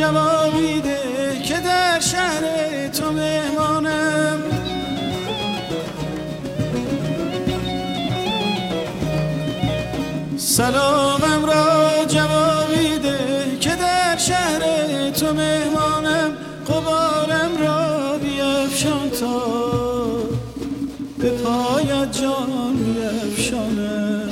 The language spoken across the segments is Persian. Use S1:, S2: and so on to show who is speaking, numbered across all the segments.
S1: جوابی ده که در شهر تو مهمانم. سلامم را جوابی ده که در شهر تو مهمانم. غبارم را بیفشان تا به پایت جان بیفشانم.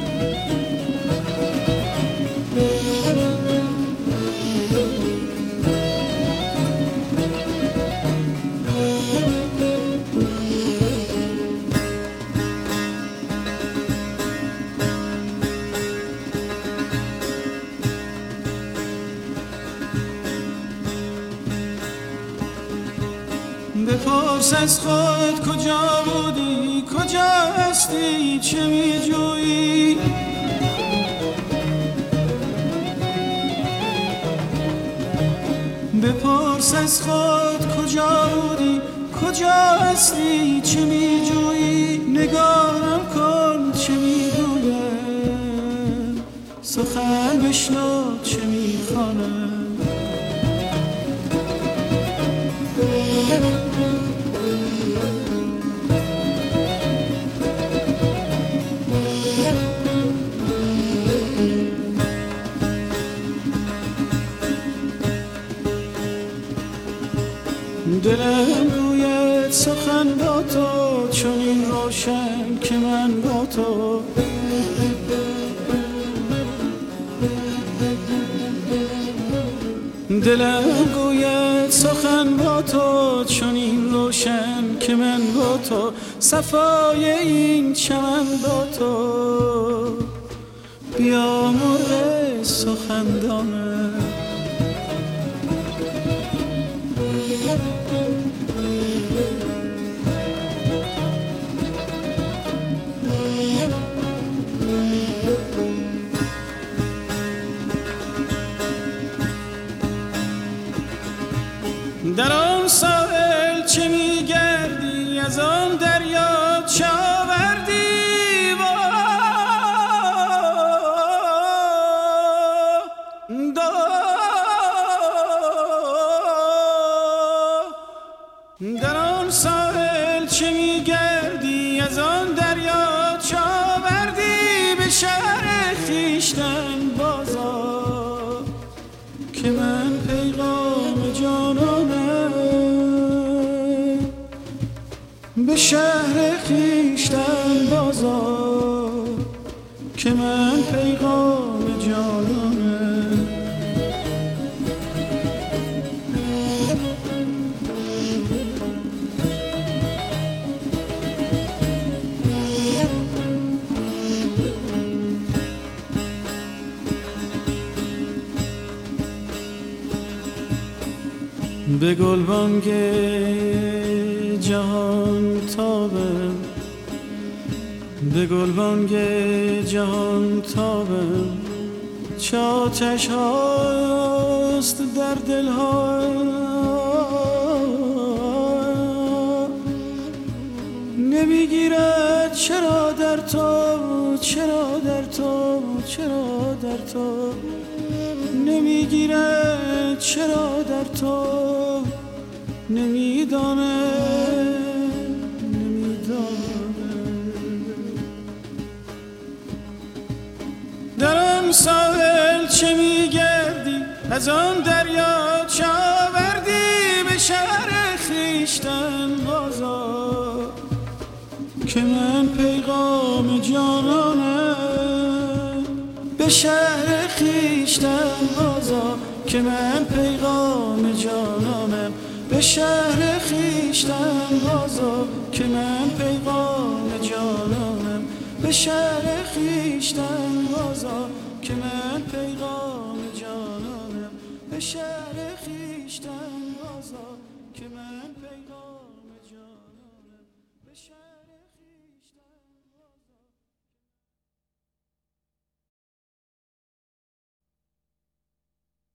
S1: بپرس از خود کجا بودی، کجا هستی، چه میجویی؟ بپرس از خود کجا بودی، کجا هستی، چه میجویی؟ نگاهم کن چه میگویم، سخن بشنو چه میخوانم. دلم گوید سخن با تو، چون این روشن که من با تو. دلم گوید سخن با تو، چون این روشن که من با تو. صفای این چمن با تو، بیا مرغ سخندانه. در آن ساحل چه میگردی، از آن دریا چه آوردی؟ در آن ساحل چه میگردی، از آن دریا چه آوردی؟ به شهر خویشتن بازا که من پیغام جانانم. به شهر خویشتن بازا که من پیغام جانانم. به گلبانگ جهان تابم، به گلبانگ جهان تابم. چه آتش هاست در دلها، نمیگیرد چرا در تو، چرا در تو، چرا در تو. نمیگیرد چرا در تو، نمیدانه، نمیدانه. در آن ساحل چه میگردی، از آن دریا چه آوردی؟ به شهر خویشتن بازا که من پیغام جانانم. به شهر خویشتن بازا که من پیغام جانانم. به شهر خویشتن بازا که من پیغام جانانم. به شهر خویشتن بازا که من پیغام جانانم. به شهر خویشتن بازا که من پیغام جانانم.